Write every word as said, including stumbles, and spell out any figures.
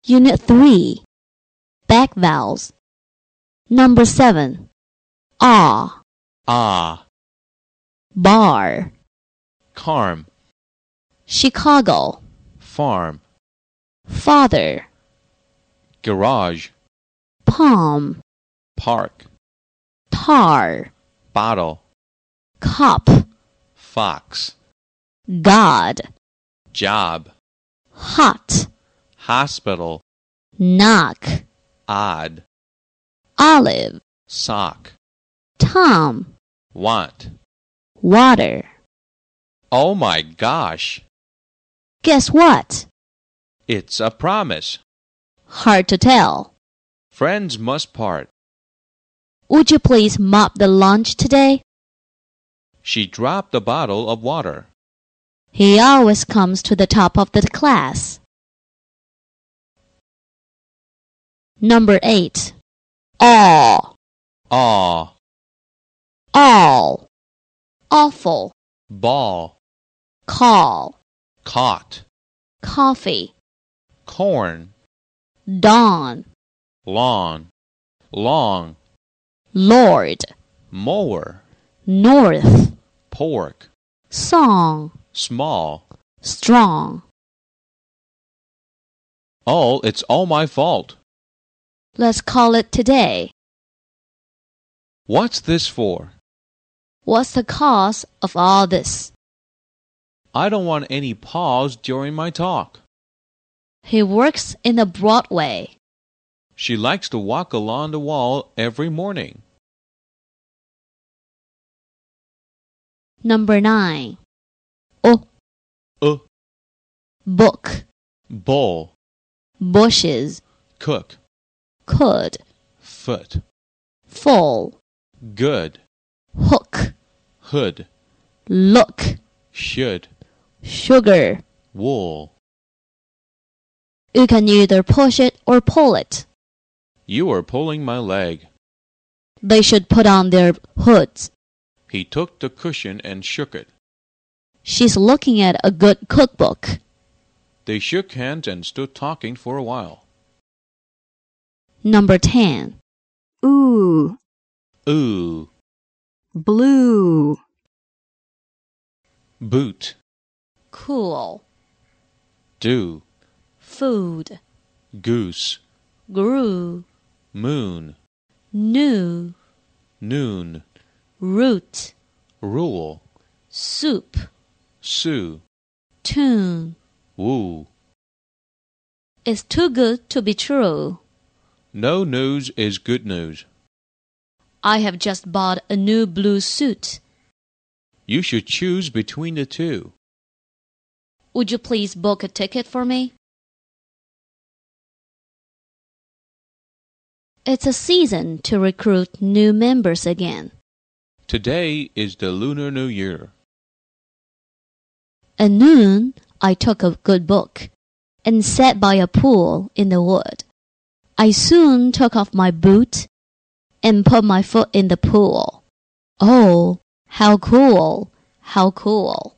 Unit three. Back vowels. Number seven. Ah. Ah. Bar. Carm. Chicago. Farm. Father. Garage. Palm. Park. Tar. Bottle. Cop. Fox. God. Job. Hot. Hospital. Knock. Odd. Olive. Sock. Tom. Want. Water. Oh my gosh! Guess what? It's a promise. Hard to tell. Friends must part. Would you please mop the lunch today? She dropped a bottle of water. He always comes to the top of the class. Number eight. All. Aw. All. Awful. Ball. Call. Caught. Coffee. Corn. Dawn. Lawn. Long. Lord. Mower. North. Pork. Song. Small. Strong. Oh, it's all my fault. Let's call it today. What's this for? What's the cause of all this? I don't want any pause during my talk. He works in the Broadway. She likes to walk along the wall every morning. Number nine. Oh. Uh. Book. Bowl. Bushes. Cook. Could. Foot. Full. Good. Hook. Hood. Look. Should. Sugar. Wool. You can either push it or pull it. You are pulling my leg. They should put on their hoods. He took the cushion and shook it. She's looking at a good cookbook. They shook hands and stood talking for a while. Number ten. Ooh. Ooh. Blue. Boot. Cool. Do. Food. Goose. Grew. Moon. New. Noon. Root. Rule. Soup. Sue. Tune. Woo. It's too good to be true. No news is good news. I have just bought a new blue suit. You should choose between the two. Would you please book a ticket for me? It's a season to recruit new members again. Today is the Lunar New Year. At noon, I took a good book and sat by a pool in the wood. I soon took off my boot and put my foot in the pool. Oh, how cool, how cool.